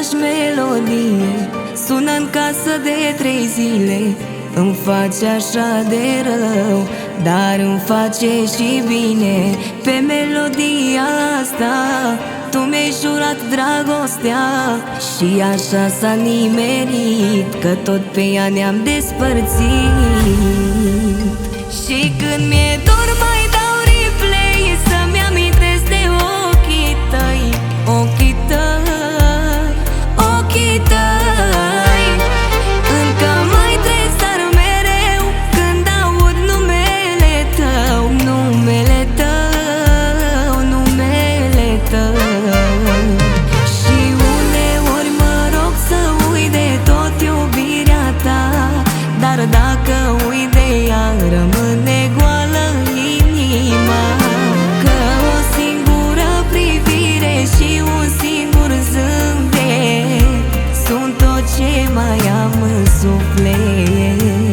aceeași melodie sună în casă de 3 zile. Îmi face așa de rău, dar îmi face și bine. Pe melodia asta tu mi-ai jurat dragostea și așa s-a nimerit că tot pe ea ne-am despărțit. Și când mi-e dor mai dau replay să-mi amintesc de ochii tăi, ochii tăi, ochii tăi. Încă mai tresar mereu când aud numele tău, numele tău, numele tău. Și uneori mă rog să uit de tot iubirea ta, dar dacă uit de ea rămâne goală inima. Că o singură privire și un singur zâmbet sunt tot ce mai am în suflet.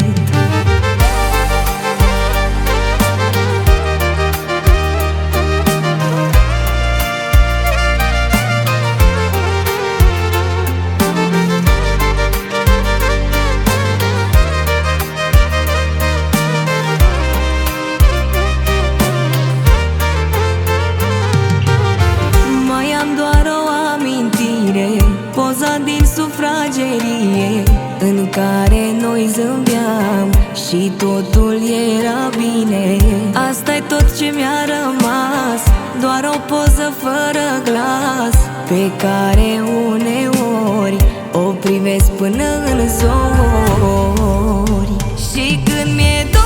Poza din sufragerie în care noi zâmbeam și totul era bine. Asta-i tot ce mi-a rămas, doar o poză fără glas, pe care uneori o privesc până în zori. Și când mi-e